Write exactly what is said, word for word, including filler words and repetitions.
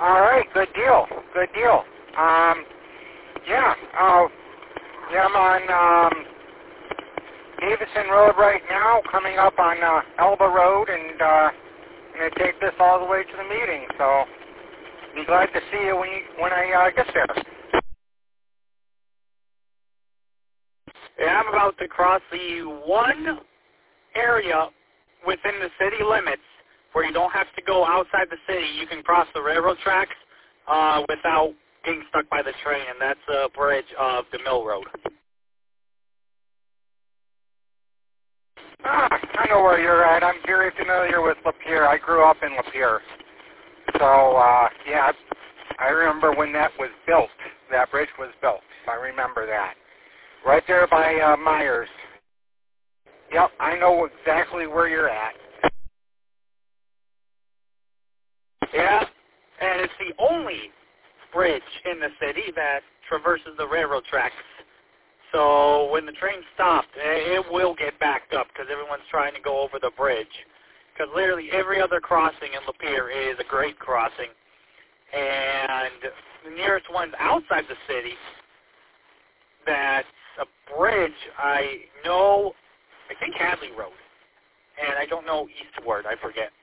All right, good deal. Good deal. Um, yeah, uh, yeah, I'm on um, Davison Road right now, coming up on uh, Elba Road, and uh, I'm going to take this all the way to the meeting. So, be glad to see you when you, when I uh, get there. Yeah, I'm about to cross the one area within the city limits where you don't have to go outside the city. You can cross the railroad tracks uh, without getting stuck by the train, and that's a bridge of the Mill Road. Ah, I know where you're at. I'm very familiar with Lapeer. I grew up in Lapeer. So, uh, yeah, I remember when that was built. That bridge was built. I remember that. Right there by uh, Myers. Yep, I know exactly where you're at. Yeah, and it's the only bridge in the city that traverses the railroad tracks. So when the train stopped, it will get backed up because everyone's trying to go over the bridge. Because literally every other crossing in Lapeer is a grade crossing. And the nearest one's outside the city, that's a bridge, I know, I think Hadley Road. And I don't know eastward, I forget.